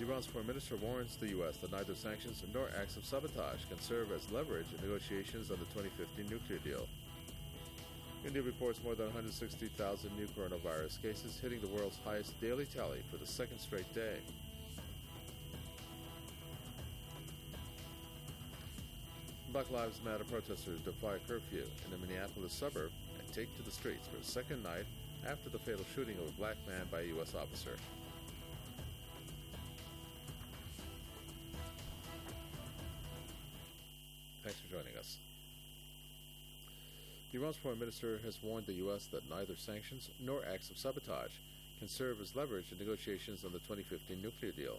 Iran's foreign minister warns the U.S. that neither sanctions nor acts of sabotage can serve as leverage in negotiations on the 2015 nuclear deal. India reports more than 160,000 new coronavirus cases, hitting the world's highest daily tally for the second straight day. Black Lives Matter protesters defy curfew in a Minneapolis suburb and take to the streets for a second night after the fatal shooting of a black man by a U.S. officer. Thanks for joining us. Iran's foreign minister has warned the U.S. that neither sanctions nor acts of sabotage can serve as leverage in negotiations on the 2015 nuclear deal.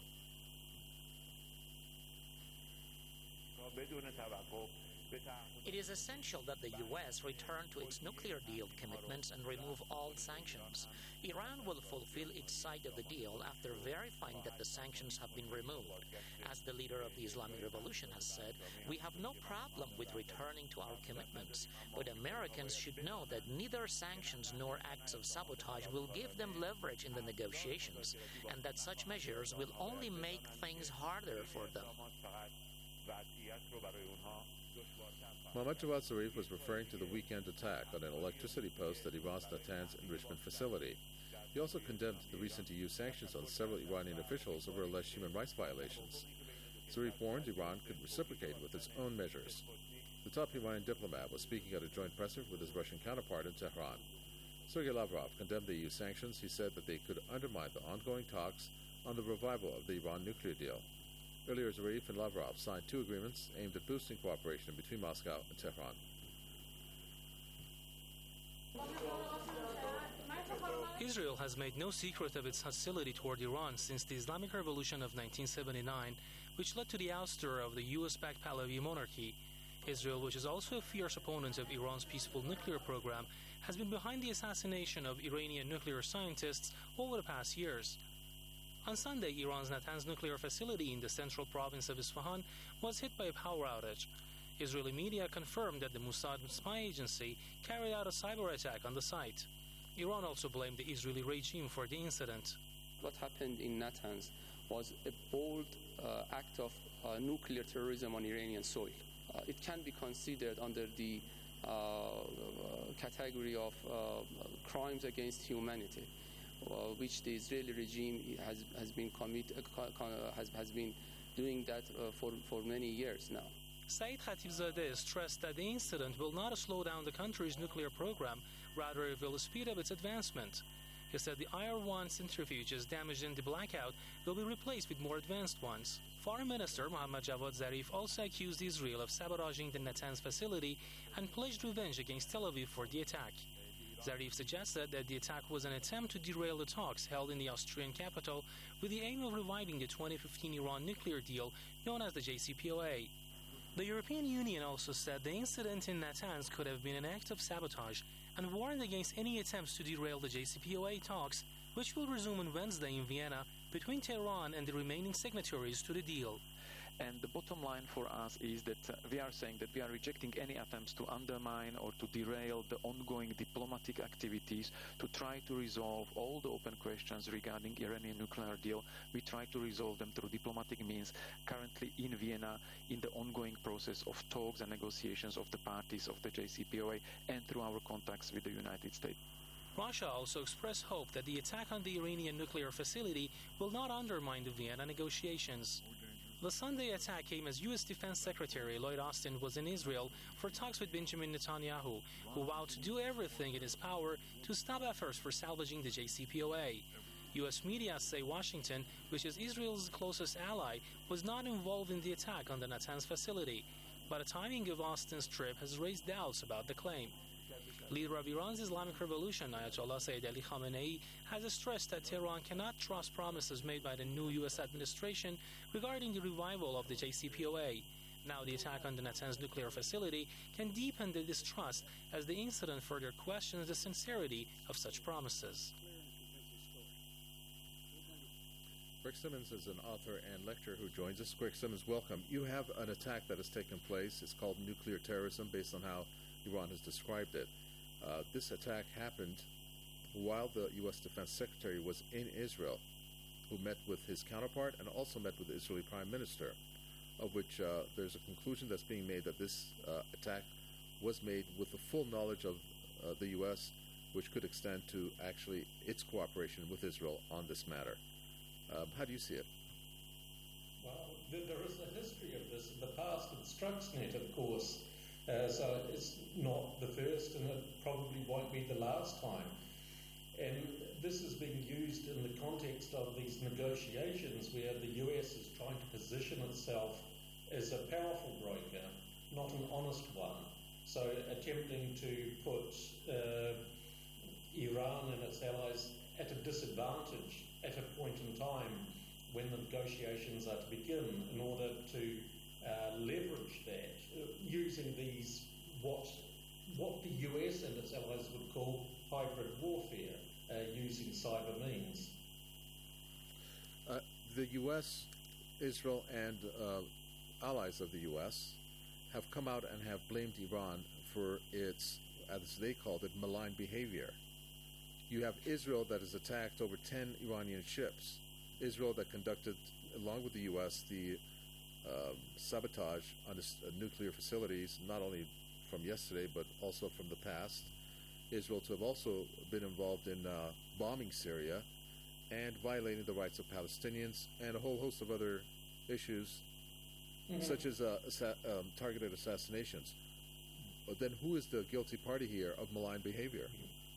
It is essential that the U.S. return to its nuclear deal commitments and remove all sanctions. Iran will fulfill its side of the deal after verifying that the sanctions have been removed. As the leader of the Islamic Revolution has said, we have no problem with returning to our commitments, but Americans should know that neither sanctions nor acts of sabotage will give them leverage in the negotiations, and that such measures will only make things harder for them. Mohammad Javad Zarif was referring to the weekend attack on an electricity post at Iran's Natanz enrichment facility. He also condemned the recent EU sanctions on several Iranian officials over alleged human rights violations. Zarif warned Iran could reciprocate with its own measures. The top Iranian diplomat was speaking at a joint presser with his Russian counterpart in Tehran. Sergei Lavrov condemned the EU sanctions. He said that they could undermine the ongoing talks on the revival of the Iran nuclear deal. Earlier, Zarif and Lavrov signed two agreements aimed at boosting cooperation between Moscow and Tehran. Israel has made no secret of its hostility toward Iran since the Islamic Revolution of 1979, which led to the ouster of the US-backed Pahlavi monarchy. Israel, which is also a fierce opponent of Iran's peaceful nuclear program, has been behind the assassination of Iranian nuclear scientists over the past years. On Sunday, Iran's Natanz nuclear facility in the central province of Isfahan was hit by a power outage. Israeli media confirmed that the Mossad spy agency carried out a cyber attack on the site. Iran also blamed the Israeli regime for the incident. What happened in Natanz was a bold act of nuclear terrorism on Iranian soil. It can be considered under the category of crimes against humanity, which the Israeli regime has been doing that for many years now. Saeed Khatibzadeh stressed that the incident will not slow down the country's nuclear program, rather it will speed up its advancement. He said the IR-1 centrifuges damaged in the blackout will be replaced with more advanced ones. Foreign Minister Mohammad Javad Zarif also accused Israel of sabotaging the Natanz facility and pledged revenge against Tel Aviv for the attack. Zarif suggested that the attack was an attempt to derail the talks held in the Austrian capital with the aim of reviving the 2015 Iran nuclear deal known as the JCPOA. The European Union also said the incident in Natanz could have been an act of sabotage and warned against any attempts to derail the JCPOA talks, which will resume on Wednesday in Vienna between Tehran and the remaining signatories to the deal. And the bottom line for us is that we are saying that we are rejecting any attempts to undermine or to derail the ongoing diplomatic activities to try to resolve all the open questions regarding Iranian nuclear deal. We try to resolve them through diplomatic means currently in Vienna in the ongoing process of talks and negotiations of the parties of the JCPOA and through our contacts with the United States. Russia also expressed hope that the attack on the Iranian nuclear facility will not undermine the Vienna negotiations. The Sunday attack came as U.S. Defense Secretary Lloyd Austin was in Israel for talks with Benjamin Netanyahu, who vowed to do everything in his power to stop efforts for salvaging the JCPOA. U.S. media say Washington, which is Israel's closest ally, was not involved in the attack on the Natanz facility, but the timing of Austin's trip has raised doubts about the claim. Leader of Iran's Islamic Revolution, Ayatollah Sayyid Ali Khamenei, has stressed that Tehran cannot trust promises made by the new U.S. administration regarding the revival of the JCPOA. Now the attack on the Natanz nuclear facility can deepen the distrust as the incident further questions the sincerity of such promises. Greg Simmons is an author and lecturer who joins us. Greg Simmons, welcome. You have an attack that has taken place. It's called nuclear terrorism based on how Iran has described it. This attack happened while the U.S. Defense Secretary was in Israel. who met with his counterpart and also met with the Israeli Prime Minister, of which there's a conclusion that's being made that this attack was made with the full knowledge of the U.S., which could extend to actually its cooperation with Israel on this matter. How do you see it? Well, there is a history of this in the past with Stuxnet, of course. So it's not the first, and it probably won't be the last time. And this is being used in the context of these negotiations where the US is trying to position itself as a powerful broker, not an honest one. So attempting to put Iran and its allies at a disadvantage at a point in time when the negotiations are to begin in order to leverage that, using these, what the US and its allies would call hybrid warfare, using cyber means. The US, Israel, and allies of the US have come out and have blamed Iran for its, as they called it, malign behavior. You have Israel that has attacked over 10 Iranian ships. Israel that conducted, along with the U.S., the sabotage on its nuclear facilities, not only from yesterday, but also from the past. Israel to have also been involved in bombing Syria and violating the rights of Palestinians and a whole host of other issues, such as targeted assassinations. But then who is the guilty party here of malign behavior?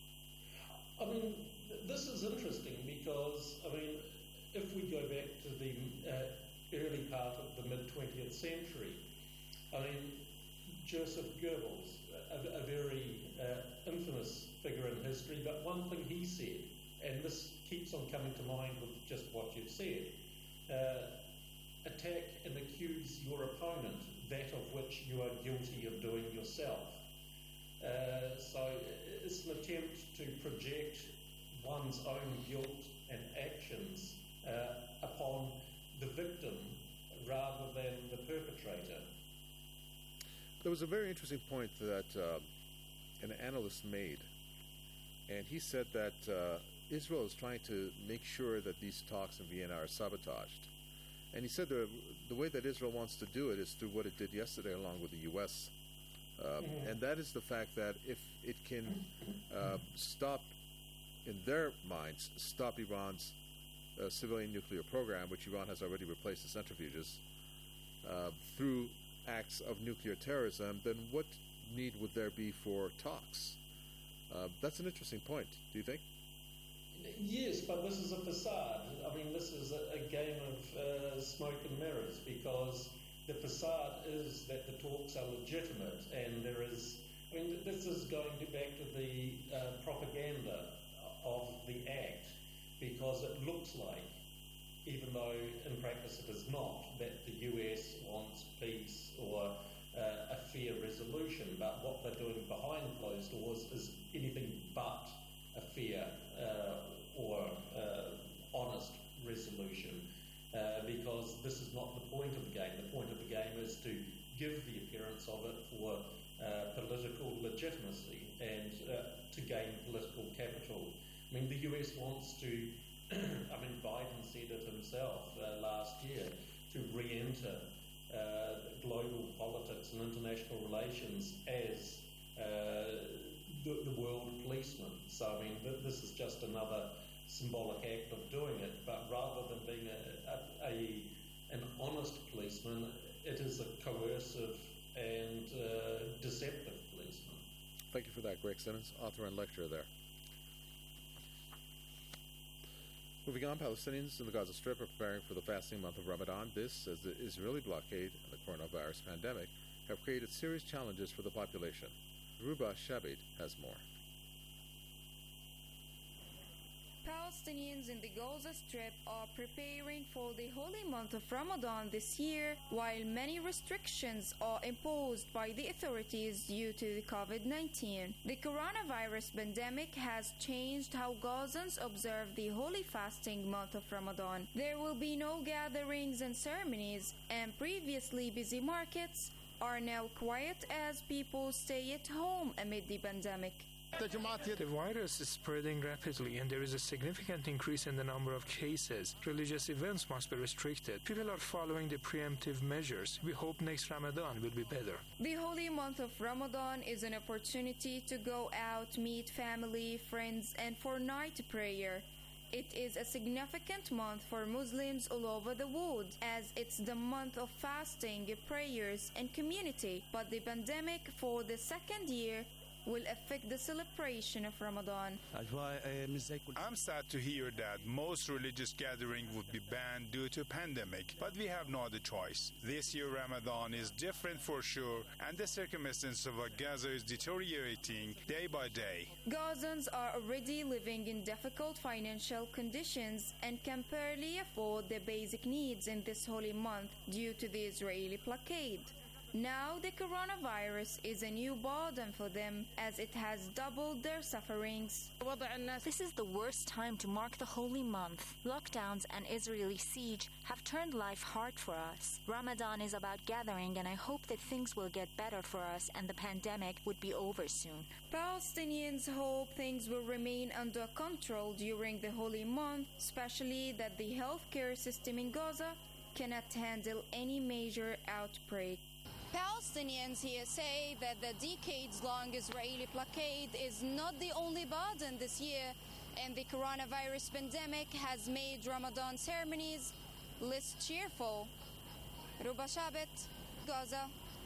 I mean, this is interesting because, I mean, if we go back to the early part of the mid-20th century, I mean, Joseph Goebbels, a very infamous figure in history, but one thing he said, and this keeps on coming to mind with just what you've said, attack and accuse your opponent, that of which you are guilty of doing yourself. So it's an attempt to project one's own guilt and actions upon the victim rather than the perpetrator. There was a very interesting point that an analyst made, and he said that Israel is trying to make sure that these talks in Vienna are sabotaged. And he said the way that Israel wants to do it is through what it did yesterday along with the U.S., and that is the fact that if it can stop, in their minds, stop Iran's civilian nuclear program, which Iran has already replaced the centrifuges, through acts of nuclear terrorism, then what need would there be for talks? That's an interesting point, do you think? Yes, but this is a facade. I mean, this is a game of smoke and mirrors, because the facade is that the talks are legitimate, and there is, I mean, this is going back to the propaganda of the act, because it looks like, even though in practice it is not, that the US wants peace or a fair resolution, but what they're doing behind closed doors is anything but a fair or honest resolution, because this is not the point of the game. The point of the game is to give the appearance of it for political legitimacy and to gain political capital. I mean, the US wants to, I mean, Biden said it himself last year, to re-enter global politics and international relations as the world policeman. So, I mean, this is just another symbolic act of doing it, but rather than being an honest policeman, it is a coercive and deceptive policeman. Thank you for that, Greg Simmons, author and lecturer there. Moving on, Palestinians in the Gaza Strip are preparing for the fasting month of Ramadan. This, as the Israeli blockade and the coronavirus pandemic have created serious challenges for the population. Ruba Shabit has more. Palestinians in the Gaza Strip are preparing for the holy month of Ramadan this year, while many restrictions are imposed by the authorities due to the COVID-19. The coronavirus pandemic has changed how Gazans observe the holy fasting month of Ramadan. There will be no gatherings and ceremonies, and previously busy markets are now quiet as people stay at home amid the pandemic. The virus is spreading rapidly and there is a significant increase in the number of cases. Religious events must be restricted. People are following the preemptive measures. We hope next Ramadan will be better. The holy month of Ramadan is an opportunity to go out, meet family, friends, and for night prayer. It is a significant month for Muslims all over the world, as it's the month of fasting, prayers, and community. But the pandemic for the second year will affect the celebration of Ramadan. I'm sad to hear that most religious gatherings would be banned due to pandemic, but we have no other choice. This year Ramadan is different for sure, and the circumstances of Gaza is deteriorating day by day. Gazans are already living in difficult financial conditions and can barely afford their basic needs in this holy month due to the Israeli blockade. Now the coronavirus is a new burden for them as it has doubled their sufferings. This is the worst time to mark the holy month. Lockdowns and Israeli siege have turned life hard for us. Ramadan is about gathering, and I hope that things will get better for us and the pandemic would be over soon. Palestinians hope things will remain under control during the holy month, especially that the healthcare system in Gaza cannot handle any major outbreak. Palestinians here say that the decades-long Israeli blockade is not the only burden this year, and the coronavirus pandemic has made Ramadan ceremonies less cheerful. Ruba Shabet, Gaza.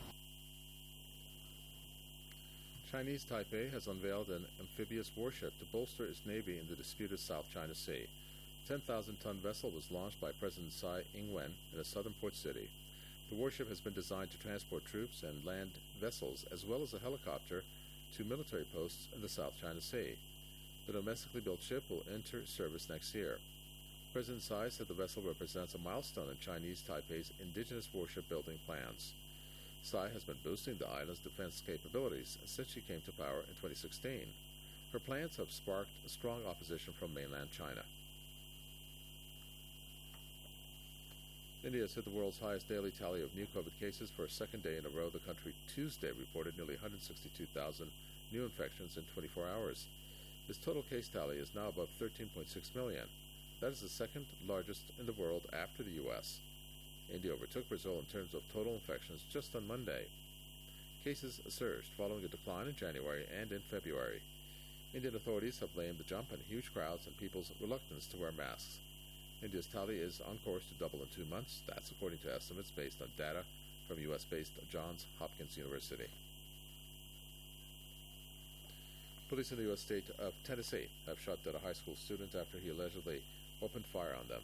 Chinese Taipei has unveiled an amphibious warship to bolster its navy in the disputed South China Sea. A 10,000-ton vessel was launched by President Tsai Ing-wen in a southern port city. The warship has been designed to transport troops and land vessels, as well as a helicopter, to military posts in the South China Sea. The domestically built ship will enter service next year. President Tsai said the vessel represents a milestone in Chinese Taipei's indigenous warship building plans. Tsai has been boosting the island's defense capabilities since she came to power in 2016. Her plans have sparked strong opposition from mainland China. India has hit the world's highest daily tally of new COVID cases for a second day in a row. The country Tuesday reported nearly 162,000 new infections in 24 hours. Its total case tally is now above 13.6 million. That is the second largest in the world after the U.S. India overtook Brazil in terms of total infections just on Monday. Cases surged following a decline in January and in February. Indian authorities have blamed the jump on huge crowds and people's reluctance to wear masks. India's tally is on course to double in 2 months. That's according to estimates based on data from U.S.-based Johns Hopkins University. Police in the U.S. state of Tennessee have shot dead a high school student after he allegedly opened fire on them.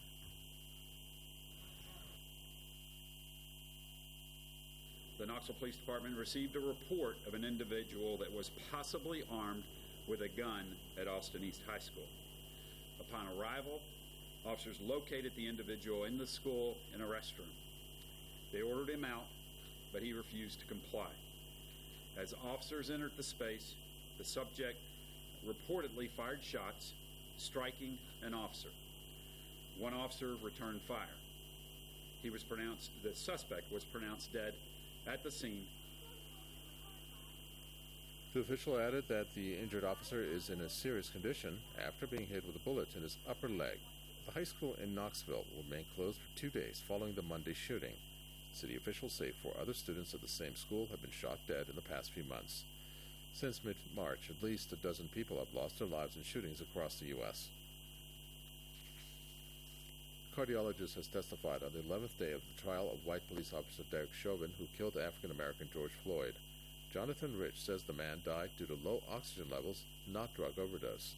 The Knoxville Police Department received a report of an individual that was possibly armed with a gun at Austin East High School. Upon arrival, officers located the individual in the school in a restroom. They ordered him out, but he refused to comply. As officers entered the space, the subject reportedly fired shots, striking an officer. One officer returned fire. The suspect was pronounced dead at the scene. The official added that the injured officer is in a serious condition after being hit with a bullet in his upper leg. The high school in Knoxville will remain closed for 2 days following the Monday shooting. City officials say 4 other students at the same school have been shot dead in the past few months. Since mid-March, at least a dozen people have lost their lives in shootings across the U.S. A cardiologist has testified on the 11th day of the trial of white police officer Derek Chauvin, who killed African-American George Floyd. Jonathan Rich says the man died due to low oxygen levels, not drug overdose.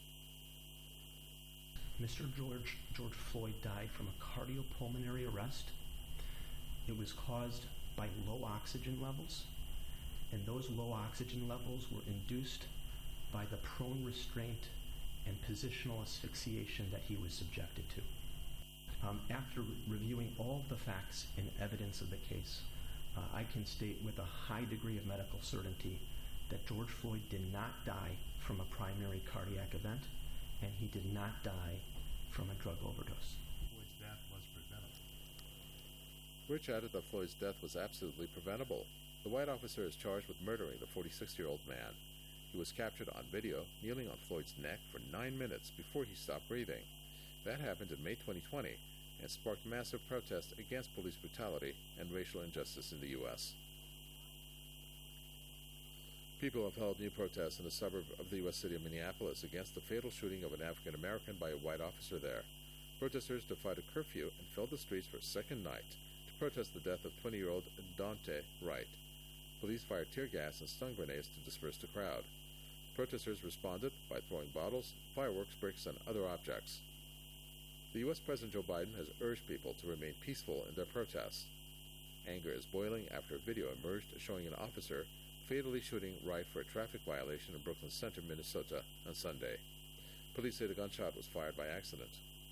Mr. George Floyd died from a cardiopulmonary arrest. It was caused by low oxygen levels, and those low oxygen levels were induced by the prone restraint and positional asphyxiation that he was subjected to. After reviewing all the facts and evidence of the case, I can state with a high degree of medical certainty that George Floyd did not die from a primary cardiac event, and he did not die from a drug overdose. Floyd's death was preventable. Rich added that Floyd's death was absolutely preventable. The white officer is charged with murdering the 46-year-old man. He was captured on video kneeling on Floyd's neck for 9 minutes before he stopped breathing. That happened in May 2020 and sparked massive protests against police brutality and racial injustice in the U.S. People have held new protests in a suburb of the U.S. city of Minneapolis against the fatal shooting of an African American by a white officer there. Protesters defied a curfew and filled the streets for a second night to protest the death of 20-year-old Daunte Wright. Police fired tear gas and stun grenades to disperse the crowd. Protesters responded by throwing bottles, fireworks, bricks, and other objects. The U.S. President Joe Biden has urged people to remain peaceful in their protests. Anger is boiling after a video emerged showing an officer fatally shooting Wright for a traffic violation in Brooklyn Center, Minnesota, on Sunday. Police say the gunshot was fired by accident.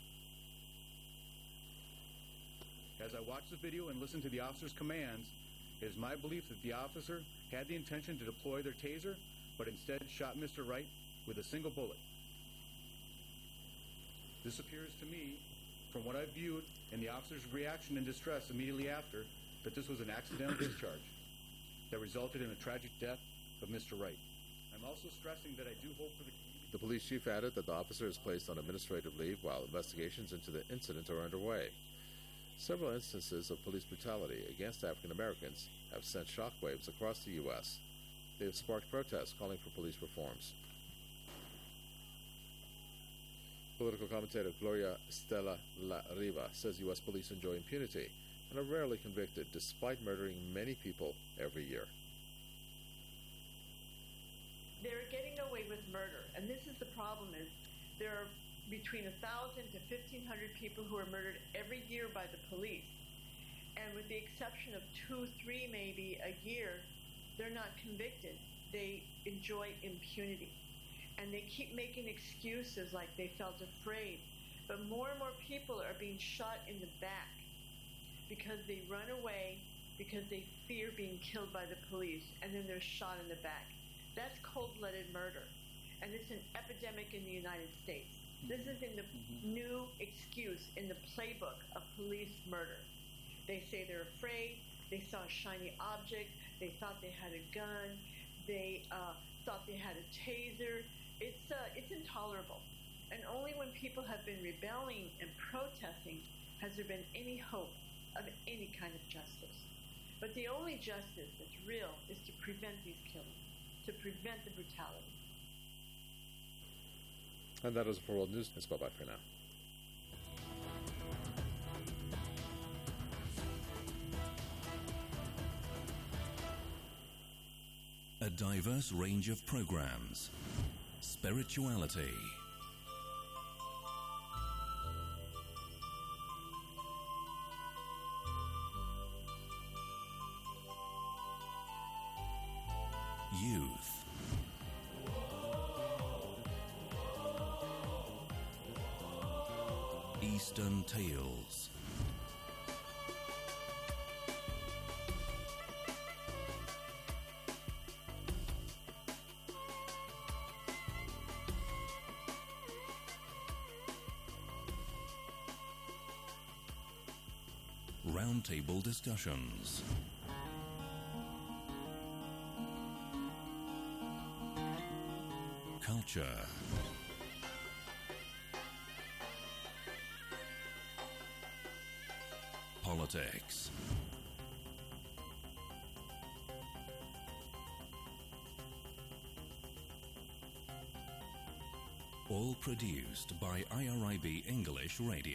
As I watch the video and listen to the officer's commands, it is my belief that the officer had the intention to deploy their taser, but instead shot Mr. Wright with a single bullet. This appears to me, from what I've viewed and the officer's reaction and distress immediately after, that this was an accidental discharge that resulted in a tragic death of Mr. Wright. I'm also stressing that I do hope for the community. The police chief added that the officer is placed on administrative leave while investigations into the incident are underway. Several instances of police brutality against African Americans have sent shockwaves across the U.S. They have sparked protests calling for police reforms. Political commentator Gloria Estela La Riva says U.S. police enjoy impunity and are rarely convicted despite murdering many people every year. They're getting away with murder, and this is the problem: is there are between 1,000 to 1,500 people who are murdered every year by the police, and with the exception of 2, 3 maybe a year, they're not convicted. They enjoy impunity, and they keep making excuses like they felt afraid, but more and more people are being shot in the back because they run away, because they fear being killed by the police, and then they're shot in the back. That's cold-blooded murder, and it's an epidemic in the United States. This is in the new excuse in the playbook of police murder. They say they're afraid, they saw a shiny object, they thought they had a gun, they thought they had a taser. It's intolerable. And only when people have been rebelling and protesting has there been any hope of any kind of justice. But the only justice that's real is to prevent these killings, to prevent the brutality. And that is it for World News. Bye-bye for now. A diverse range of programs. Spirituality. Youth. Eastern Tales. Roundtable discussions. Culture. Politics. All produced by IRIB English Radio.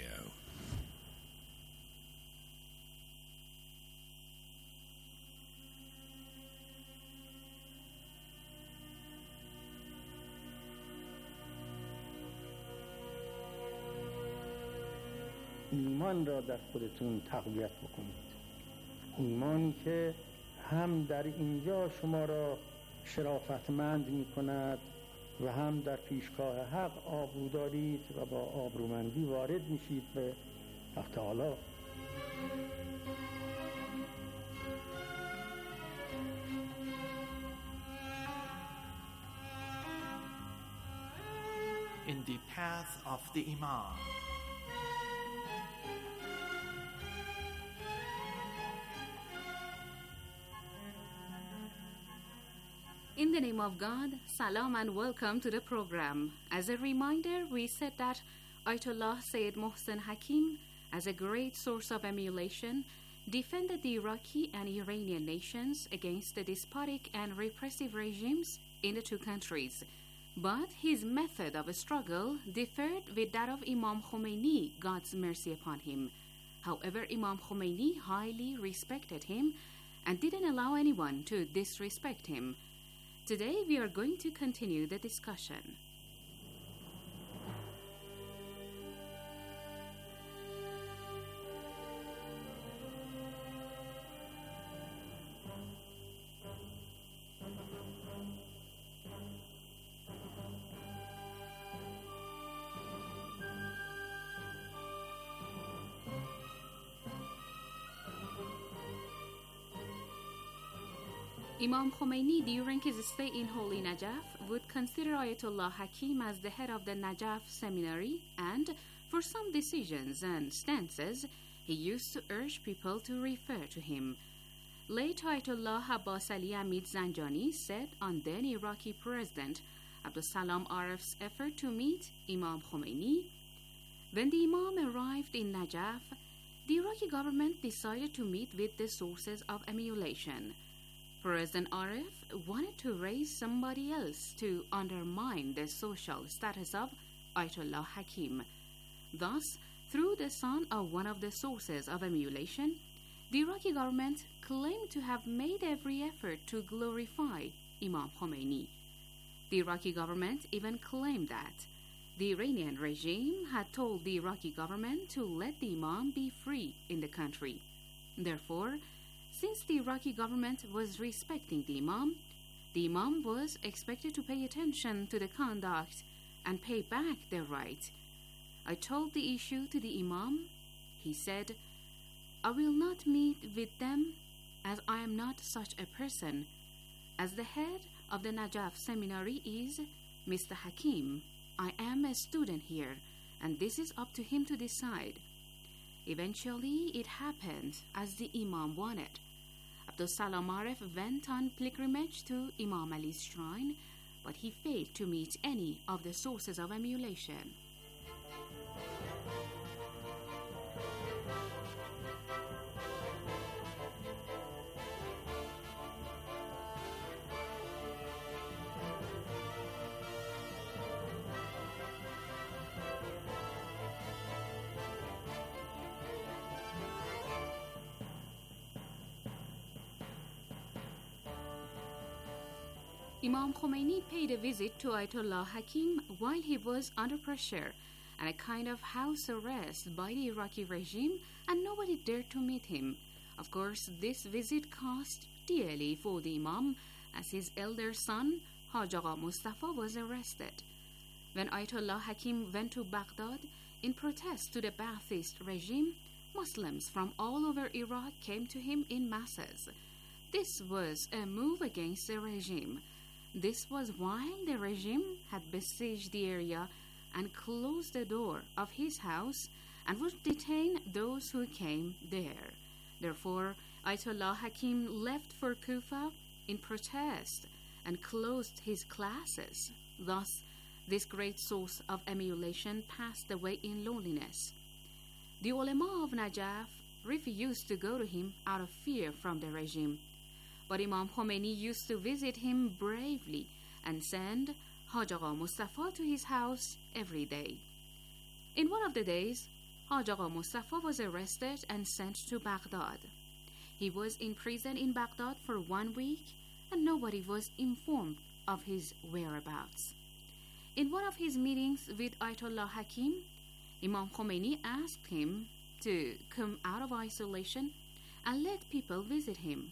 ایمان را در خودتون تقویت بکنید. ایمانی که هم در اینجا شما را شرافتمند می کند و هم در پیشگاه حق آبرو دارید و با آبرومندی وارد میشید به حق تعالی. In the path of the Imam. In the name of God, salam and welcome to the program. As a reminder, we said that Ayatollah Sayyid Mohsen Hakim, as a great source of emulation, defended the Iraqi and Iranian nations against the despotic and repressive regimes in the two countries. But his method of struggle differed with that of Imam Khomeini, God's mercy upon him. However, Imam Khomeini highly respected him and didn't allow anyone to disrespect him. Today, we are going to continue the discussion. Imam Khomeini, during his stay in Holy Najaf, would consider Ayatollah Hakim as the head of the Najaf seminary, and for some decisions and stances, he used to urge people to refer to him. Late Ayatollah Abbas Ali Hamid Zanjani said on then Iraqi President Abdussalam Arif's effort to meet Imam Khomeini, when the Imam arrived in Najaf, the Iraqi government decided to meet with the sources of emulation. President Arif wanted to raise somebody else to undermine the social status of Ayatollah Hakim. Thus, through the son of one of the sources of emulation, the Iraqi government claimed to have made every effort to glorify Imam Khomeini. The Iraqi government even claimed that the Iranian regime had told the Iraqi government to let the Imam be free in the country. Therefore, since the Iraqi government was respecting the Imam was expected to pay attention to the conduct and pay back their right. I told the issue to the Imam. He said, I will not meet with them as I am not such a person. As the head of the Najaf seminary is Mr. Hakim, I am a student here, and this is up to him to decide. Eventually, it happened as the Imam wanted. Abdussalam Arif went on pilgrimage to Imam Ali's shrine, but he failed to meet any of the sources of emulation. Imam Khomeini paid a visit to Ayatollah Hakim while he was under pressure and a kind of house arrest by the Iraqi regime, and nobody dared to meet him. Of course, this visit cost dearly for the Imam, as his elder son, Haj Agha Mustafa, was arrested. When Ayatollah Hakim went to Baghdad in protest to the Ba'athist regime, Muslims from all over Iraq came to him in masses. This was a move against the regime. This was while the regime had besieged the area and closed the door of his house and would detain those who came there. Therefore, Ayatollah Hakim left for Kufa in protest and closed his classes. Thus, this great source of emulation passed away in loneliness. The ulama of Najaf refused to go to him out of fear from the regime. But Imam Khomeini used to visit him bravely and send Haj Agha Mustafa to his house every day. In one of the days, Haj Agha Mustafa was arrested and sent to Baghdad. He was in prison in Baghdad for 1 week, and nobody was informed of his whereabouts. In one of his meetings with Ayatollah Hakim, Imam Khomeini asked him to come out of isolation and let people visit him.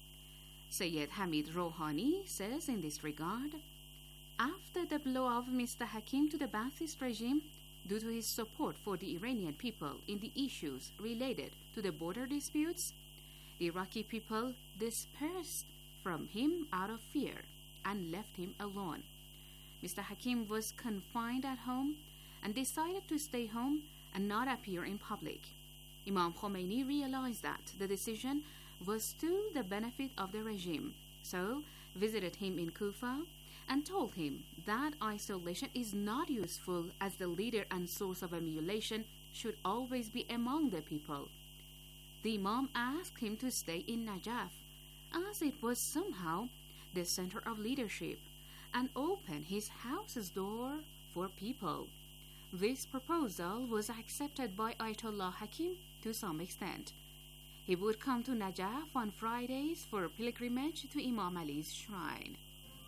Sayyid Hamid Rouhani says in this regard, after the blow of Mr. Hakim to the Ba'athist regime due to his support for the Iranian people in the issues related to the border disputes, the Iraqi people dispersed from him out of fear and left him alone. Mr. Hakim was confined at home and decided to stay home and not appear in public. Imam Khomeini realized that the decision was to the benefit of the regime, so visited him in Kufa and told him that isolation is not useful, as the leader and source of emulation should always be among the people. The Imam asked him to stay in Najaf, as it was somehow the center of leadership, and open his house's door for people. This proposal was accepted by Ayatollah Hakim to some extent. He would come to Najaf on Fridays for a pilgrimage to Imam Ali's shrine.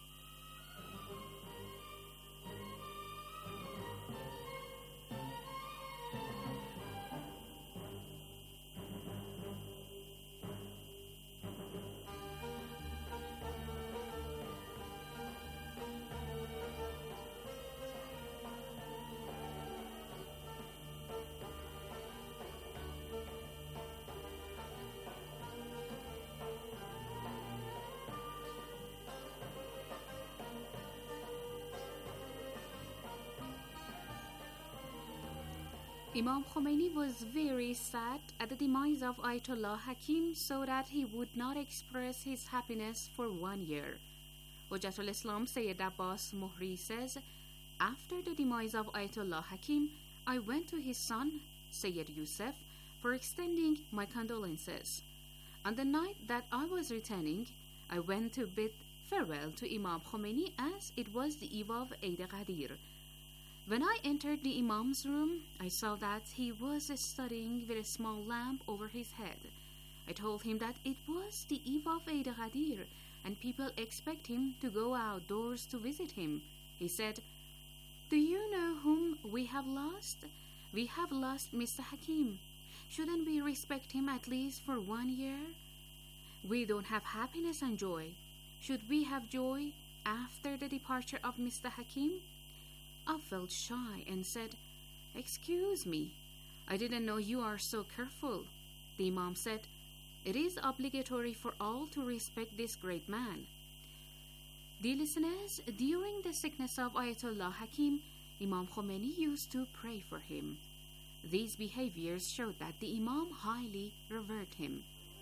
Imam Khomeini was very sad at the demise of Ayatollah Hakim, so that he would not express his happiness for 1 year. Hujjatul Islam Sayyid Abbas Mohri says, after the demise of Ayatollah Hakim, I went to his son, Sayyid Yusuf, for extending my condolences. On the night that I was returning, I went to bid farewell to Imam Khomeini, as it was the eve of Eid Ghadir. When I entered the Imam's room, I saw that he was studying with a small lamp over his head. I told him that it was the eve of Eid Ghadir and people expect him to go outdoors to visit him. He said, "Do you know whom we have lost? We have lost Mr. Hakim. Shouldn't we respect him at least for 1 year? We don't have happiness and joy. Should we have joy after the departure of Mr. Hakim?" I felt shy and said, "Excuse me, I didn't know you are so careful." The Imam said, "It is obligatory for all to respect this great man." Dear listeners, during the sickness of Ayatollah Hakim, Imam Khomeini used to pray for him. These behaviors showed that the Imam highly revered him.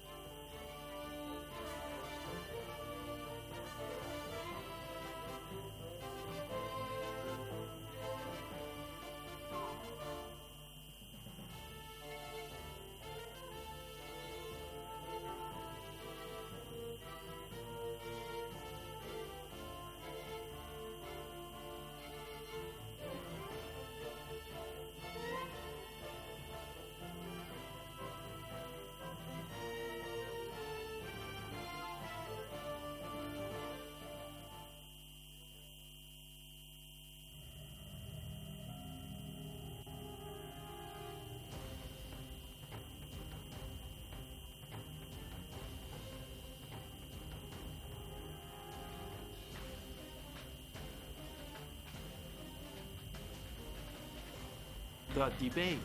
The debate.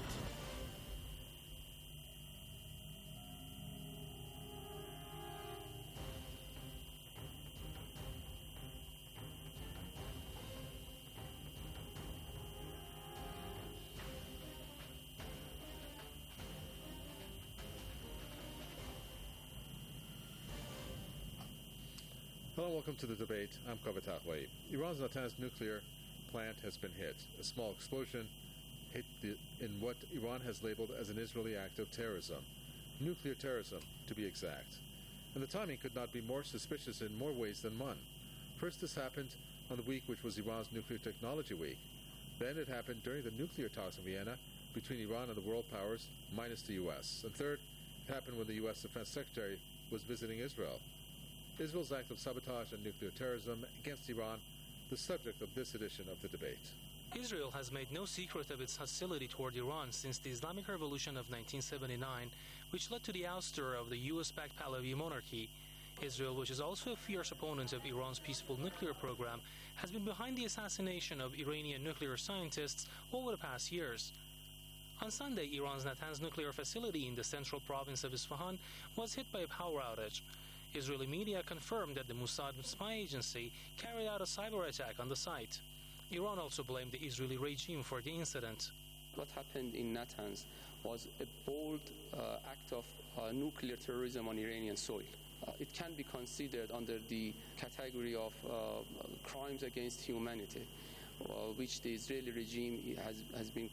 Hello and welcome to the debate. I'm Kaveh Taghwayi. Iran's Natanz nuclear plant has been hit. A small explosion hit in what Iran has labeled as an Israeli act of terrorism. Nuclear terrorism, to be exact. And the timing could not be more suspicious in more ways than one. First, this happened on the week which was Iran's Nuclear Technology Week. Then it happened during the nuclear talks in Vienna between Iran and the world powers, minus the U.S. And third, it happened when the U.S. Defense Secretary was visiting Israel. Israel's act of sabotage and nuclear terrorism against Iran, the subject of this edition of the debate. Israel has made no secret of its hostility toward Iran since the Islamic Revolution of 1979, which led to the ouster of the US-backed Pahlavi monarchy. Israel, which is also a fierce opponent of Iran's peaceful nuclear program, has been behind the assassination of Iranian nuclear scientists over the past years. On Sunday, Iran's Natanz nuclear facility in the central province of Isfahan was hit by a power outage. Israeli media confirmed that the Mossad spy agency carried out a cyber attack on the site. Iran also blamed the Israeli regime for the incident. What happened in Natanz was a bold act of nuclear terrorism on Iranian soil. it can be considered under the category of crimes against humanity, which the Israeli regime has been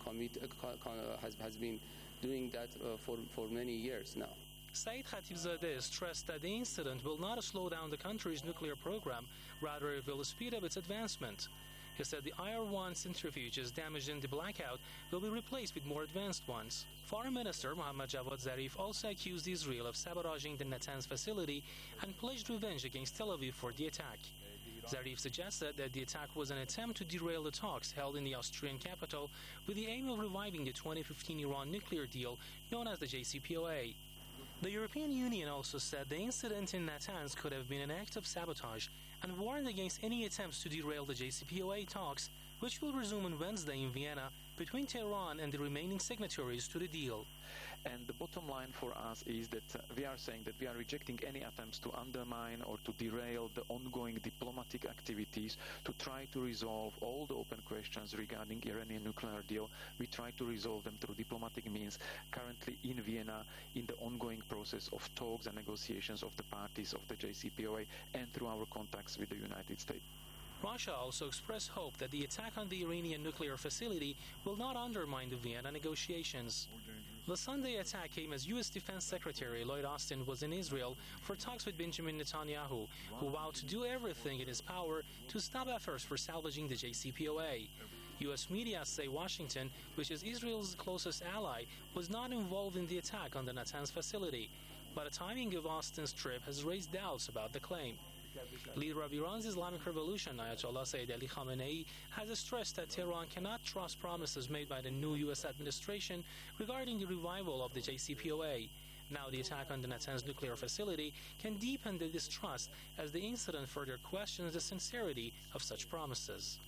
doing that for many years now. Saeed Khatibzadeh stressed that the incident will not slow down the country's nuclear program, rather it will speed up its advancement. He said the IR-1 centrifuges damaged in the blackout will be replaced with more advanced ones. Foreign Minister Mohammad Javad Zarif also accused Israel of sabotaging the Natanz facility and pledged revenge against Tel Aviv for the attack. Zarif suggested that the attack was an attempt to derail the talks held in the Austrian capital with the aim of reviving the 2015 Iran nuclear deal known as the JCPOA. The European Union also said the incident in Natanz could have been an act of sabotage and warned against any attempts to derail the JCPOA talks, which will resume on Wednesday in Vienna between Tehran and the remaining signatories to the deal. And the bottom line for us is that we are saying that we are rejecting any attempts to undermine or to derail the ongoing diplomatic activities to try to resolve all the open questions regarding Iranian nuclear deal. We try to resolve them through diplomatic means currently in Vienna in the ongoing process of talks and negotiations of the parties of the JCPOA and through our contacts with the United States. Russia also expressed hope that the attack on the Iranian nuclear facility will not undermine the Vienna negotiations. The Sunday attack came as U.S. Defense Secretary Lloyd Austin was in Israel for talks with Benjamin Netanyahu, who vowed to do everything in his power to stop efforts for salvaging the JCPOA. U.S. media say Washington, which is Israel's closest ally, was not involved in the attack on the Natanz facility, but the timing of Austin's trip has raised doubts about the claim. Leader of Iran's Islamic Revolution, Ayatollah Sayyid Ali Khamenei, has stressed that Tehran cannot trust promises made by the new U.S. administration regarding the revival of the JCPOA. Now the attack on the Natanz nuclear facility can deepen the distrust as the incident further questions the sincerity of such promises.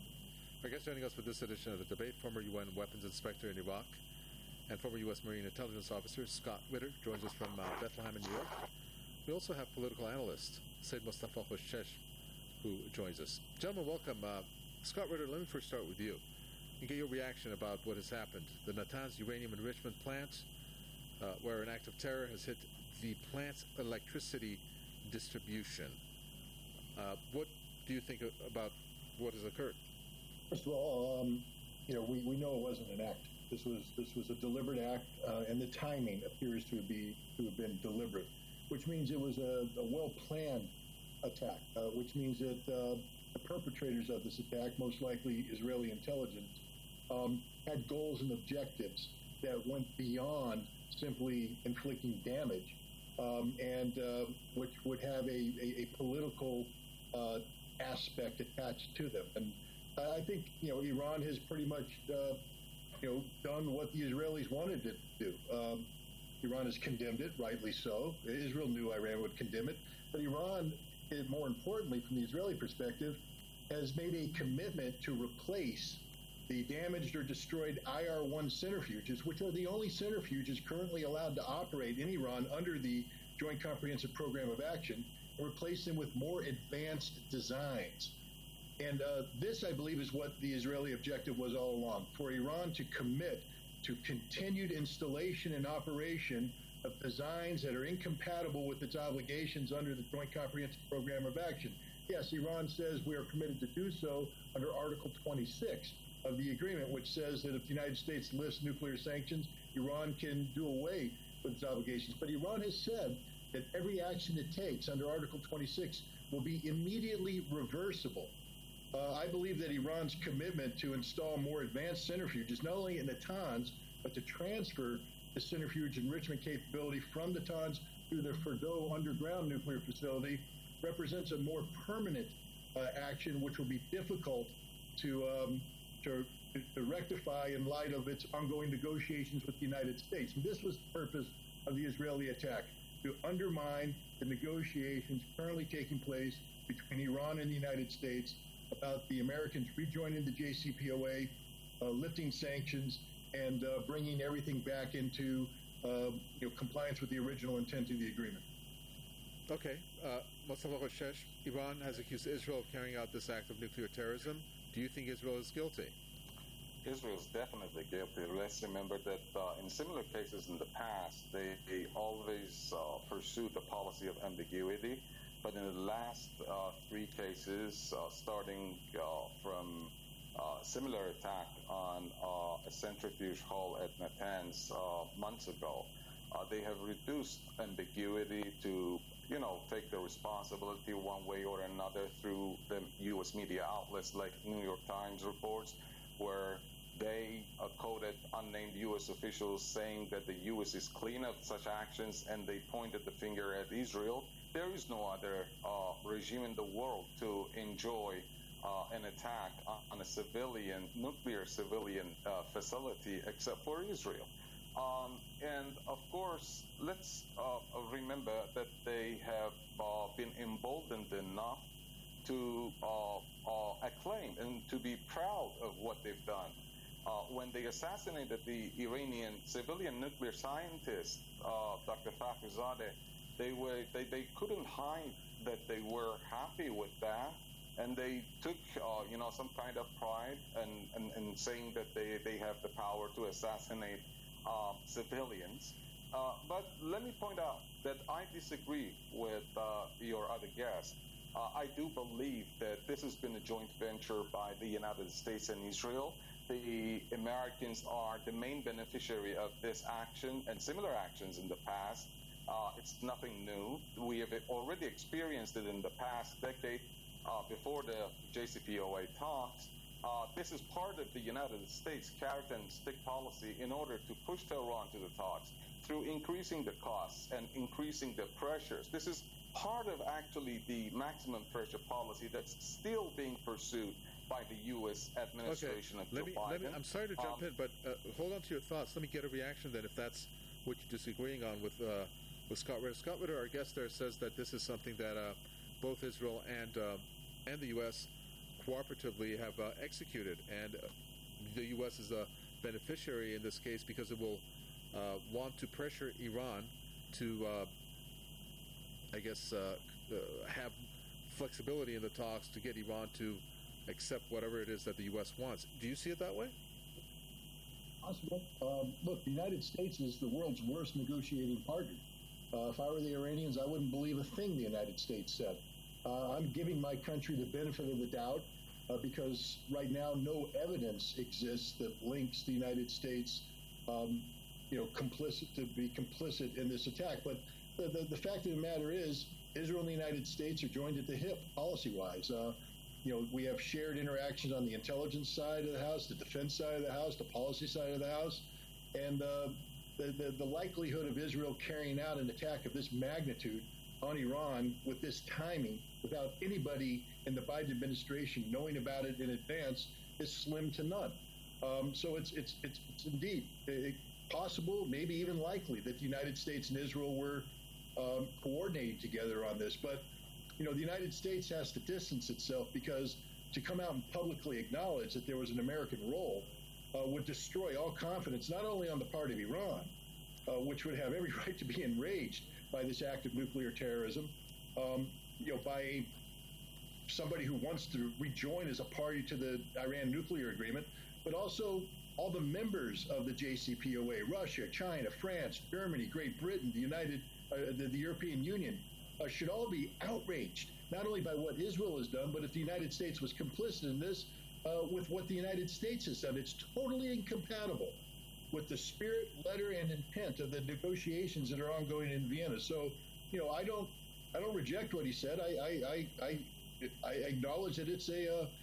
Our guest joining us for this edition of the debate, former UN weapons inspector in Iraq and former U.S. Marine intelligence officer Scott Ritter joins us from Bethlehem in New York. We also have political analyst Said Mustafa Khoshesh, who joins us. Gentlemen, welcome. Scott Ritter, let me first start with you and get your reaction about what has happened. The Natanz uranium enrichment plant, where an act of terror has hit the plant's electricity distribution. What do you think about what has occurred? First of all, we know it wasn't an act. This was a deliberate act, and the timing appears to have been deliberate, which means it was a well-planned attack, which means that the perpetrators of this attack, most likely Israeli intelligence, had goals and objectives that went beyond simply inflicting damage, and which would have a political aspect attached to them. And I think, Iran has pretty much, done what the Israelis wanted it to do. Iran has condemned it, rightly so. Israel knew Iran would condemn it. But Iran, more importantly from the Israeli perspective, has made a commitment to replace the damaged or destroyed IR-1 centrifuges, which are the only centrifuges currently allowed to operate in Iran under the Joint Comprehensive Program of Action, and replace them with more advanced designs. And this, I believe, is what the Israeli objective was all along, for Iran to commit to continued installation and operation of designs that are incompatible with its obligations under the Joint Comprehensive Program of Action. Yes, Iran says we are committed to do so under Article 26 of the agreement, which says that if the United States lifts nuclear sanctions, Iran can do away with its obligations. But Iran has said that every action it takes under Article 26 will be immediately reversible. I believe that Iran's commitment to install more advanced centrifuges, not only in Natanz, but to transfer the centrifuge enrichment capability from Natanz to the Fordow underground nuclear facility, represents a more permanent action, which will be difficult to rectify in light of its ongoing negotiations with the United States. And this was the purpose of the Israeli attack, to undermine the negotiations currently taking place between Iran and the United States about the Americans rejoining the JCPOA, lifting sanctions, and bringing everything back into compliance with the original intent of the agreement. Okay. Mustafa Khoshesh, Iran has accused Israel of carrying out this act of nuclear terrorism. Do you think Israel is guilty? Israel is definitely guilty. Let's remember that in similar cases in the past, they always pursued the policy of ambiguity. But in the last three cases, starting from similar attack on a centrifuge hall at Natanz months ago, they have reduced ambiguity to, take the responsibility one way or another through the U.S. media outlets like New York Times reports, where they quoted unnamed U.S. officials saying that the U.S. is clean of such actions, and they pointed the finger at Israel. There is no other regime in the world to enjoy an attack on a nuclear civilian facility except for Israel. And of course, let's remember that they have been emboldened enough to acclaim and to be proud of what they've done. When they assassinated the Iranian civilian nuclear scientist, Dr. Fakhrizadeh, they couldn't hide that they were happy with that, and they took some kind of pride and saying that they have the power to assassinate civilians. But let me point out that I disagree with your other guest. I do believe that this has been a joint venture by the United States and Israel. The Americans are the main beneficiary of this action and similar actions in the past. It's nothing new. We have already experienced it in the past decade before the JCPOA talks. This is part of the United States carrot and stick policy in order to push Tehran to the talks through increasing the costs and increasing the pressures. This is part of actually the maximum pressure policy that's still being pursued by the U.S. administration of Joe Biden. I'm sorry to jump in, but hold on to your thoughts. Let me get a reaction then, if that's what you're disagreeing on with Scott Ritter. Scott Ritter, our guest there, says that this is something that both Israel and the U.S. cooperatively have executed, and the U.S. is a beneficiary in this case because it will want to pressure Iran to, have flexibility in the talks to get Iran to accept whatever it is that the U.S. wants. Do you see it that way? Possible. Look, the United States is the world's worst negotiating partner. If I were the Iranians, I wouldn't believe a thing the United States said. I'm giving my country the benefit of the doubt because right now no evidence exists that links the United States, complicit in this attack. But the fact of the matter is, Israel and the United States are joined at the hip policy-wise. We have shared interactions on the intelligence side of the house, the defense side of the house, the policy side of the house, and the likelihood of Israel carrying out an attack of this magnitude on Iran with this timing, without anybody in the Biden administration knowing about it in advance, is slim to none. So it's indeed possible, maybe even likely, that the United States and Israel were coordinating together on this. But the United States has to distance itself, because to come out and publicly acknowledge that there was an American role would destroy all confidence, not only on the part of Iran, which would have every right to be enraged by this act of nuclear terrorism, by somebody who wants to rejoin as a party to the Iran nuclear agreement, but also all the members of the JCPOA, Russia, China, France, Germany, Great Britain, the European Union, should all be outraged, not only by what Israel has done, but if the United States was complicit in this, with what the United States has done. It's totally incompatible with the spirit, letter, and intent of the negotiations that are ongoing in Vienna. So, I don't reject what he said. I acknowledge that it's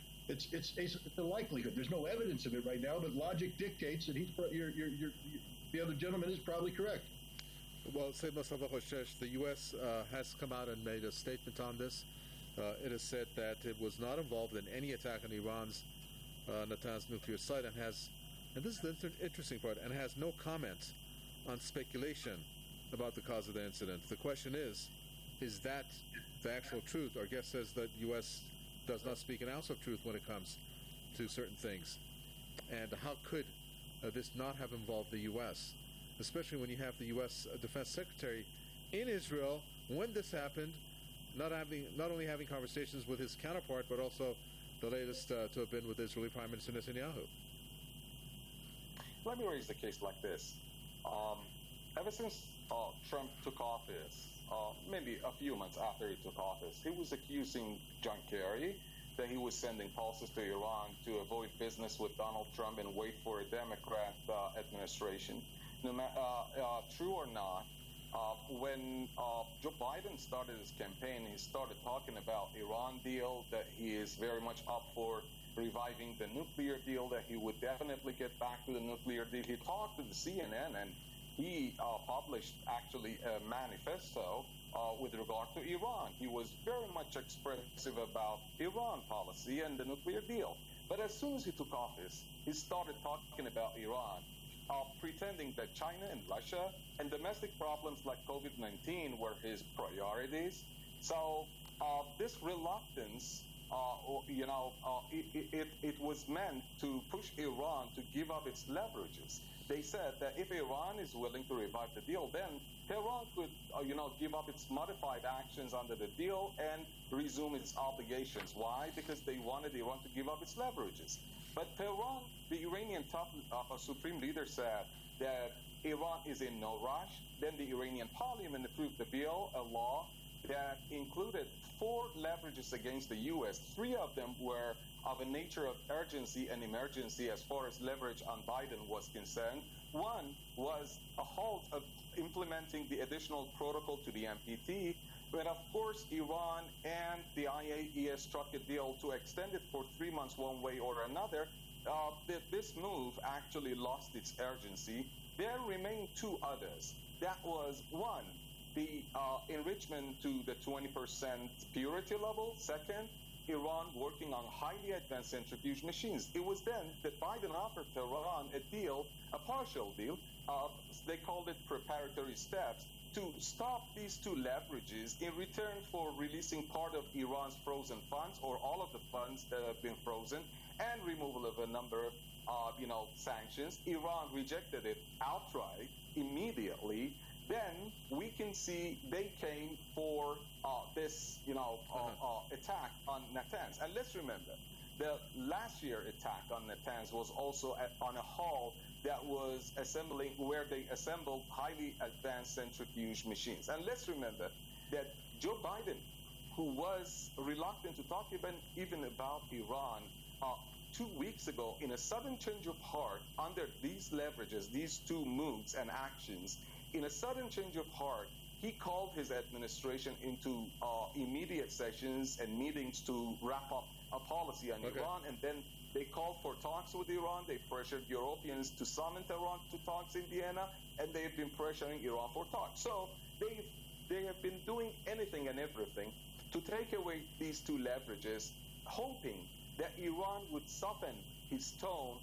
a likelihood. There's no evidence of it right now, but logic dictates that the other gentleman is probably correct. Well, Sayyid Mustafa Khoshesh, the U.S. has come out and made a statement on this. It has said that it was not involved in any attack on Iran's Natanz nuclear site, and this is the interesting part, and has no comment on speculation about the cause of the incident. The question is that the actual truth? Our guest says that U.S. does not speak an ounce of truth when it comes to certain things. And how could this not have involved the U.S., especially when you have the U.S. Defense Secretary in Israel when this happened, not only having conversations with his counterpart, but also the latest to have been with Israeli Prime Minister Netanyahu? let me raise the case like this. Ever since Trump took office, maybe a few months after he took office, he was accusing John Kerry that he was sending pulses to Iran to avoid business with Donald Trump and wait for a Democrat administration. No matter true or not, when Joe Biden started his campaign, he started talking about Iran deal, that he is very much up for reviving the nuclear deal, that he would definitely get back to the nuclear deal. He talked to the CNN and he published actually a manifesto with regard to Iran. He was very much expressive about Iran policy and the nuclear deal. But as soon as he took office, he started talking about Iran, pretending that China and Russia and domestic problems like COVID-19 were his priorities. So this reluctance, it was meant to push Iran to give up its leverages. They said that if Iran is willing to revive the deal, then Tehran could, give up its modified actions under the deal and resume its obligations. Why? Because they wanted Iran to give up its leverages. But Tehran, the Iranian top supreme leader, said that Iran is in no rush. Then the Iranian parliament approved the bill, a law that included 4 leverages against the U.S. 3 of them were of a nature of urgency and emergency as far as leverage on Biden was concerned. One was a halt of implementing the additional protocol to the NPT. But of course, Iran and the IAEA struck a deal to extend it for 3 months one way or another. This move actually lost its urgency. There remain 2 others. That was, 1, the enrichment to the 20% purity level. Second, Iran working on highly advanced centrifuge machines. It was then that Biden offered Tehran a deal, a partial deal, they called it preparatory steps, to stop these 2 leverages in return for releasing part of Iran's frozen funds or all of the funds that have been frozen and removal of a number of sanctions. Iran rejected it outright, immediately. Then we can see they came for this, attack on Natanz. And let's remember, the last year attack on Natanz was also on a hall that was assembling, where they assembled highly advanced centrifuge machines. And let's remember that Joe Biden, who was reluctant to talk even about Iran, 2 weeks ago, in a sudden change of heart, under these leverages, these 2 moves and actions, in a sudden change of heart, he called his administration into immediate sessions and meetings to wrap up a policy on Iran, and then they called for talks with Iran. They pressured Europeans to summon Tehran to talks in Vienna, and they've been pressuring Iran for talks. So they have been doing anything and everything to take away these 2 leverages, hoping that Iran would soften its tone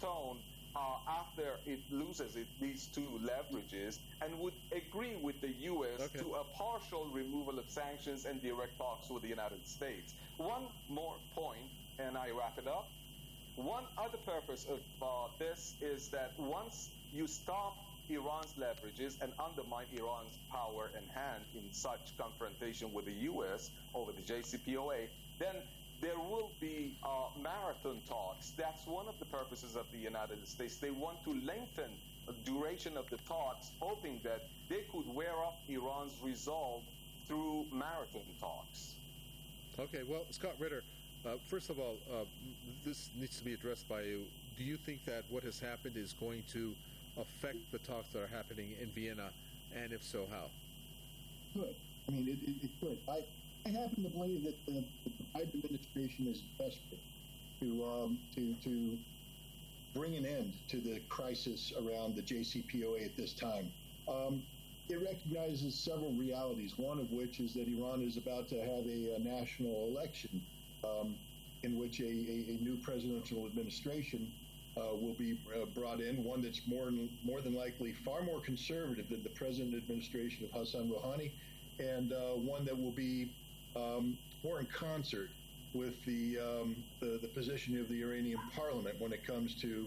after it loses these 2 leverages, and would agree with the U.S. to a partial removal of sanctions and direct talks with the United States. One more point, and I wrap it up. One other purpose of this is that once you stop Iran's leverages and undermine Iran's power and hand in such confrontation with the U.S. over the JCPOA, then there will be marathon talks. That's one of the purposes of the United States. They want to lengthen the duration of the talks, hoping that they could wear off Iran's resolve through marathon talks. Okay, well, Scott Ritter, first of all, this needs to be addressed by you. Do you think that what has happened is going to affect the talks that are happening in Vienna, and if so, how? Good. I mean, it could. I happen to believe that the Biden administration is desperate to bring an end to the crisis around the JCPOA at this time. It recognizes several realities, one of which is that Iran is about to have a national election in which a new presidential administration will be brought in, one that's more than likely far more conservative than the present administration of Hassan Rouhani, and one that will be more in concert with the position of the Iranian parliament when it comes to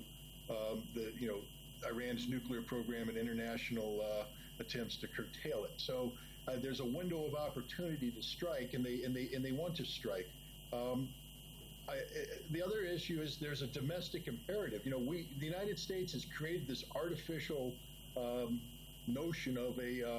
Iran's nuclear program and international attempts to curtail it. So there's a window of opportunity to strike, and they want to strike. The other issue is there's a domestic imperative. You know, the United States has created this artificial notion of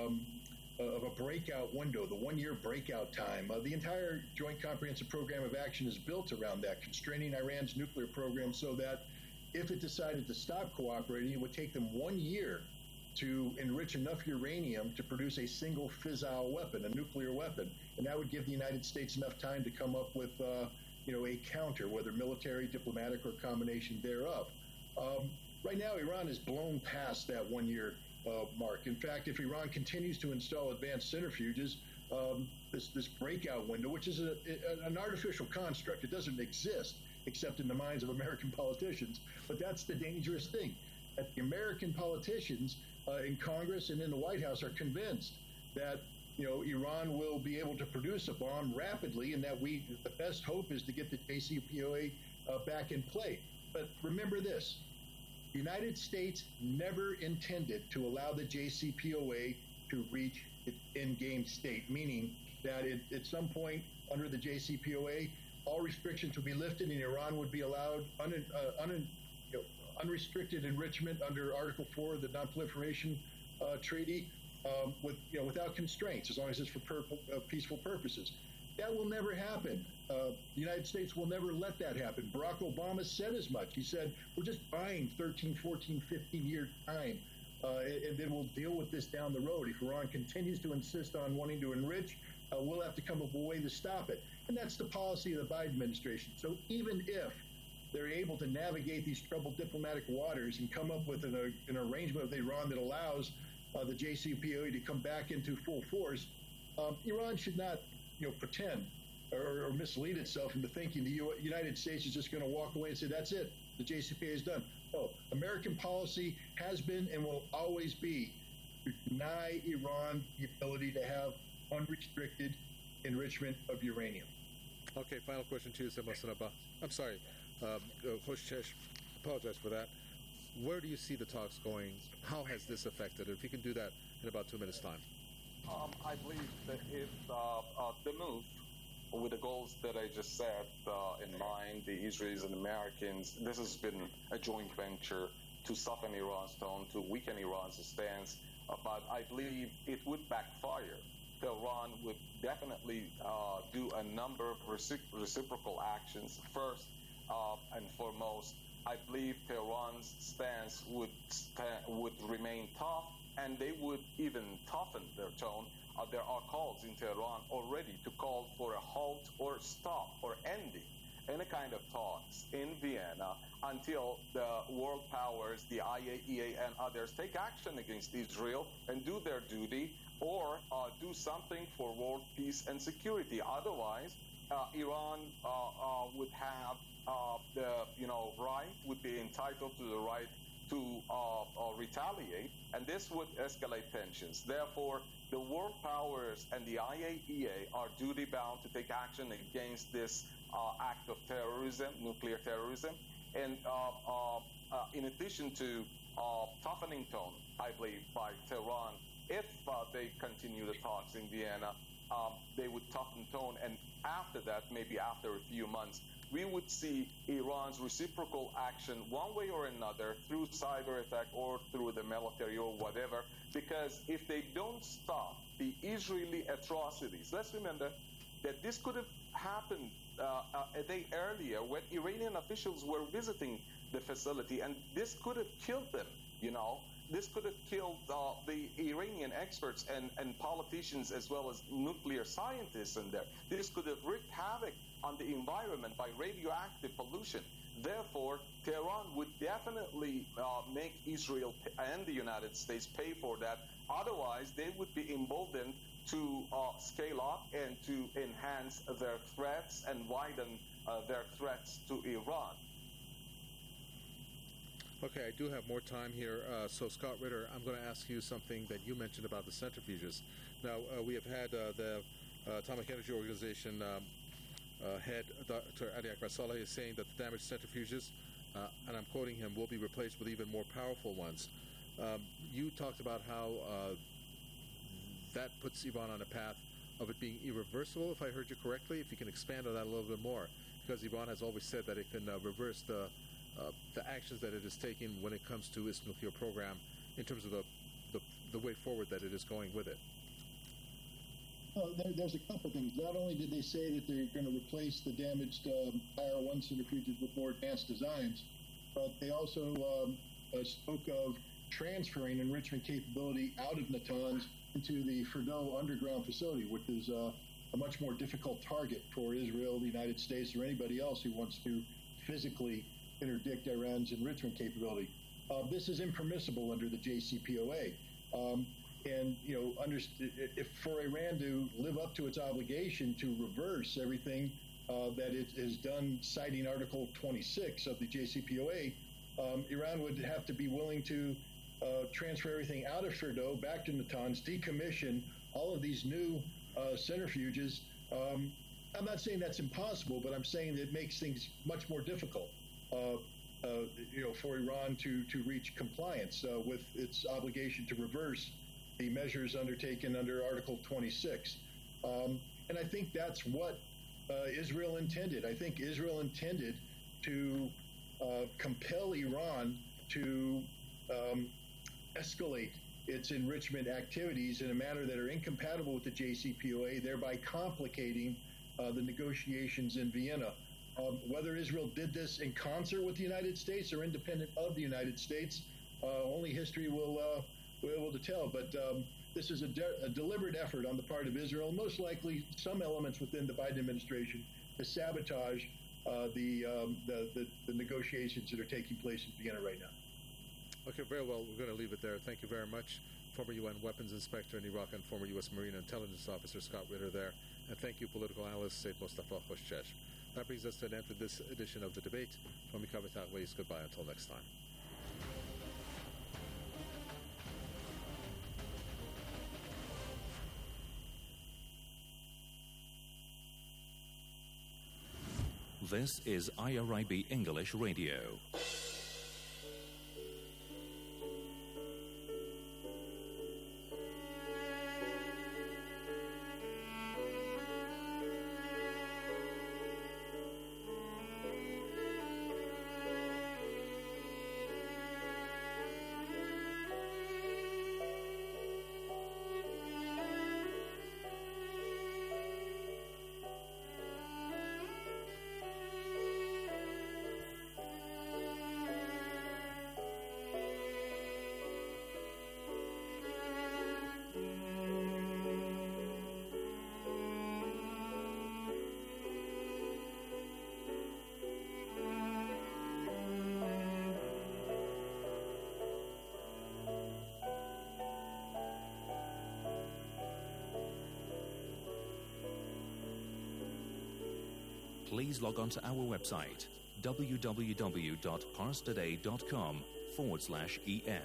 a breakout window, the 1 year breakout time. The entire Joint Comprehensive Program of Action is built around that, constraining Iran's nuclear program so that if it decided to stop cooperating, it would take them 1 year to enrich enough uranium to produce a single fissile weapon, a nuclear weapon. And that would give the United States enough time to come up with, a counter, whether military, diplomatic, or a combination thereof. Right now, Iran has blown past that 1 year mark. In fact, if Iran continues to install advanced centrifuges, this breakout window, which is an artificial construct, it doesn't exist except in the minds of American politicians, but that's the dangerous thing. That the American politicians in Congress and in the White House are convinced that Iran will be able to produce a bomb rapidly, and that the best hope is to get the JCPOA back in play. But remember this. The United States never intended to allow the JCPOA to reach its end-game state, meaning that at some point under the JCPOA, all restrictions would be lifted and Iran would be allowed unrestricted enrichment under Article 4 of the Non-Proliferation Treaty without constraints, as long as it's for peaceful purposes. That will never happen. The United States will never let that happen. Barack Obama said as much. He said, we're just buying 13, 14, 15-year time, and then we'll deal with this down the road. If Iran continues to insist on wanting to enrich, we'll have to come up with a way to stop it. And that's the policy of the Biden administration. So even if they're able to navigate these troubled diplomatic waters and come up with an arrangement with Iran that allows the JCPOA to come back into full force, Iran should not pretend or mislead itself into thinking the United States is just going to walk away and say, that's it, the JCPOA is done. Oh, American policy has been and will always be to deny Iran the ability to have unrestricted enrichment of uranium. Okay, final question to you, Mohsen Abbas. I'm sorry, Khoshesh, apologize for that. Where do you see the talks going? How has this affected? If you can do that in about 2 minutes' time. I believe that if the move with the goals that I just said in mind, the Israelis and Americans, this has been a joint venture to soften Iran's tone, to weaken Iran's stance, but I believe it would backfire. Tehran would definitely do a number of reciprocal actions. First and foremost, I believe Tehran's stance would remain tough, and they would even toughen their tone. There are calls in Tehran already to call for a halt or stop or ending any kind of talks in Vienna until the world powers, the IAEA and others, take action against Israel and do their duty, or do something for world peace and security. Otherwise, Iran would have would be entitled to the right to retaliate, and this would escalate tensions. Therefore, the world powers and the IAEA are duty-bound to take action against this act of terrorism, nuclear terrorism. And in addition to toughening tone, I believe, by Tehran, if they continue the talks in Vienna, they would toughen tone. And after that, maybe after a few months, we would see Iran's reciprocal action one way or another, through cyber attack or through the military or whatever, because if they don't stop the Israeli atrocities, let's remember that this could have happened a day earlier when Iranian officials were visiting the facility, and this could have killed them, This could have killed the Iranian experts and politicians as well as nuclear scientists in there. This could have wreaked havoc on the environment by radioactive pollution. Therefore, Tehran would definitely make Israel and the United States pay for that. Otherwise, they would be emboldened to scale up and to enhance their threats and widen their threats to Iran. Okay, I do have more time here. So, Scott Ritter, I'm going to ask you something that you mentioned about the centrifuges. Now, we have had the Atomic Energy Organization head, Dr. Ali Akbar Saleh, is saying that the damaged centrifuges, and I'm quoting him, will be replaced with even more powerful ones. You talked about how that puts Iran on a path of it being irreversible, if I heard you correctly. If you can expand on that a little bit more. because Iran has always said that it can reverse the actions that it is taking when it comes to its nuclear program in terms of the way forward that it is going with it? Well, there's a couple things. Not only did they say that they're going to replace the damaged IR-1 centrifuges with more advanced designs, but they also spoke of transferring enrichment capability out of Natanz into the Fordow underground facility, which is a much more difficult target for Israel, the United States, or anybody else who wants to physically interdict Iran's enrichment capability. This is impermissible under the JCPOA. And, if for Iran to live up to its obligation to reverse everything that it has done, citing Article 26 of the JCPOA, Iran would have to be willing to transfer everything out of Fordow back to Natanz, decommission all of these new centrifuges. I'm not saying that's impossible, but I'm saying that it makes things much more difficult, for Iran to reach compliance with its obligation to reverse the measures undertaken under Article 26. And I think that's what Israel intended. I think Israel intended to compel Iran to escalate its enrichment activities in a manner that are incompatible with the JCPOA, thereby complicating the negotiations in Vienna. Whether Israel did this in concert with the United States or independent of the United States, only history will be able to tell. But this is a deliberate effort on the part of Israel, most likely some elements within the Biden administration, to sabotage the negotiations that are taking place in Vienna right now. Okay, very well. We're going to leave it there. Thank you very much. Former UN weapons inspector in Iraq and former U.S. Marine intelligence officer Scott Ritter there. And thank you, political analyst Said Mustafa Khoshchesh. That brings us to an end for this edition of The Debate. From Mikhail Ways, goodbye until next time. This is IRIB English Radio. Please log on to our website, www.parstoday.com/en.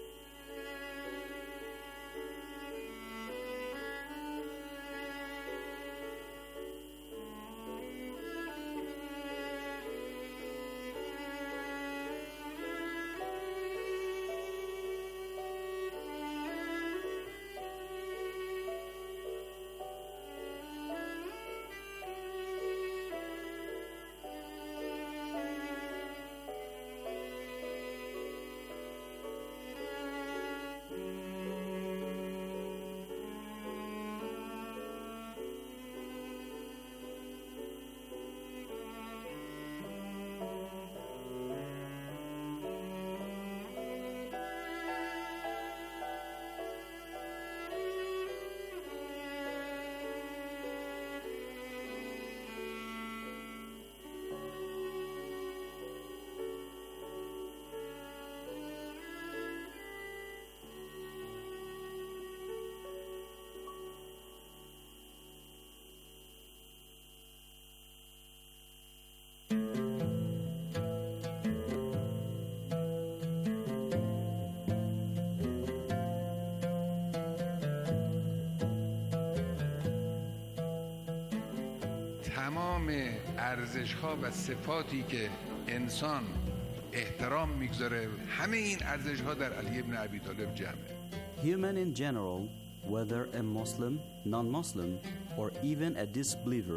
تمام ارزش‌ها و صفاتی که انسان احترام میگذاره همه این ارزش‌ها در علی ابن ابی طالب جمعه. Human in general, whether a Muslim, non-Muslim, or even a disbeliever,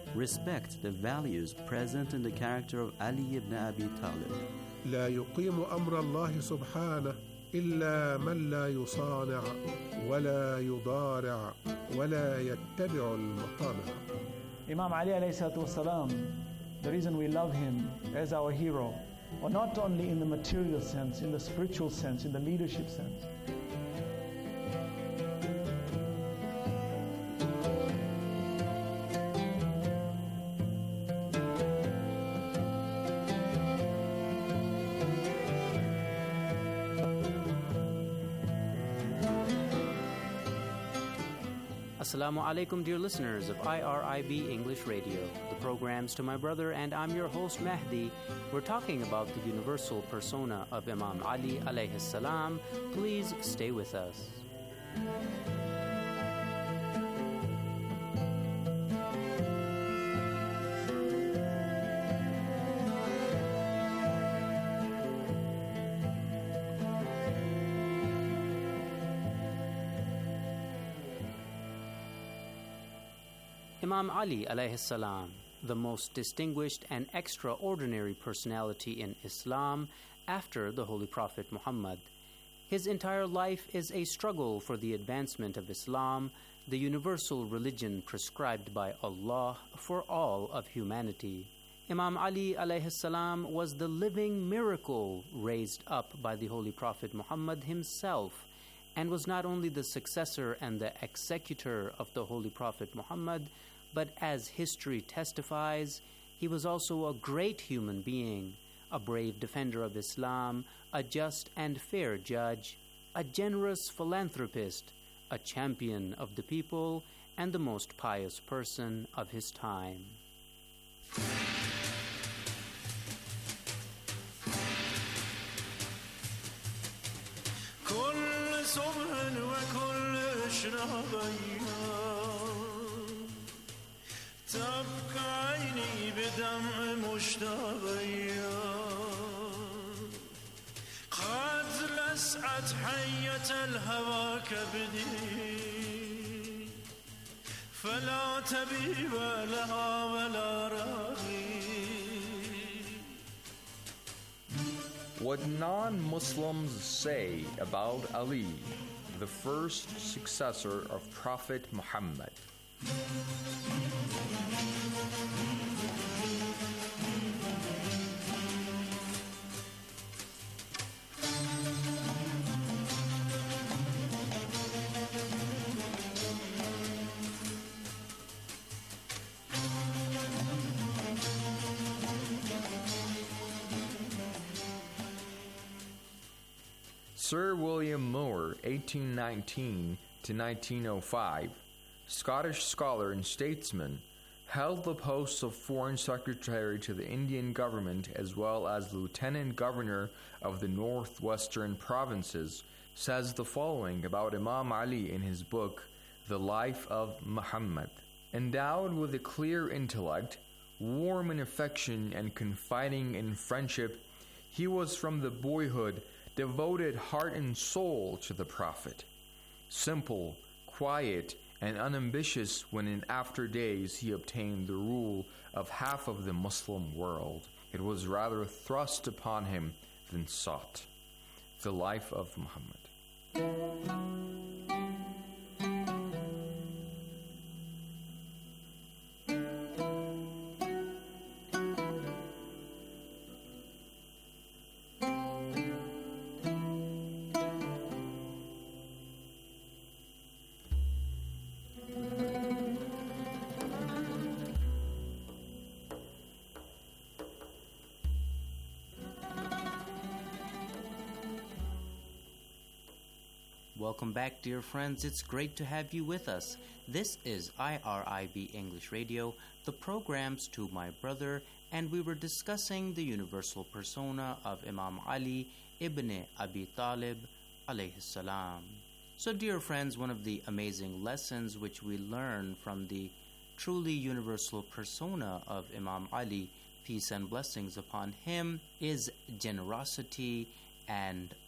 respect the values present in the character of Ali ibn Abi Talib. لا يقيم أمر الله سبحانه إلا من لا يصانع ولا يضارع ولا يتبع المطامع. Imam Ali alayhi salatu wasalam, the reason we love him as our hero, or not only in the material sense, in the spiritual sense, in the leadership sense. Assalamu alaikum, dear listeners of IRIB English Radio, the programs to my brother, and I'm your host Mahdi. We're talking about the universal persona of Imam Ali alayhi salam. Please stay with us. Imam Ali alayhi salam, the most distinguished and extraordinary personality in Islam after the Holy Prophet Muhammad. His entire life is a struggle for the advancement of Islam, the universal religion prescribed by Allah for all of humanity. Imam Ali alayhi salam was the living miracle raised up by the Holy Prophet Muhammad himself, and was not only the successor and the executor of the Holy Prophet Muhammad, but as history testifies, he was also a great human being, a brave defender of Islam, a just and fair judge, a generous philanthropist, a champion of the people, and the most pious person of his time. تبقى عيني بدمع مشتاقية قد لسعت حية الهوى كبدي فلا تبيب لها ولا راغي. What non-Muslims say about Ali, the first successor of Prophet Muhammad. Sir William Moore, 1819 to 1905, Scottish scholar and statesman, held the posts of Foreign Secretary to the Indian government as well as Lieutenant Governor of the Northwestern Provinces, says the following about Imam Ali in his book, The Life of Muhammad. Endowed with a clear intellect, warm in affection and confiding in friendship, he was from the boyhood devoted heart and soul to the Prophet. Simple, quiet, and unambitious when in after days he obtained the rule of half of the Muslim world, it was rather thrust upon him than sought. The Life of Muhammad. Welcome back, dear friends. It's great to have you with us. This is IRIB English Radio, the programs to my brother, and we were discussing the universal persona of Imam Ali ibn Abi Talib alayhi salam. So, dear friends, one of the amazing lessons which we learn from the truly universal persona of Imam Ali, peace and blessings upon him, is generosity and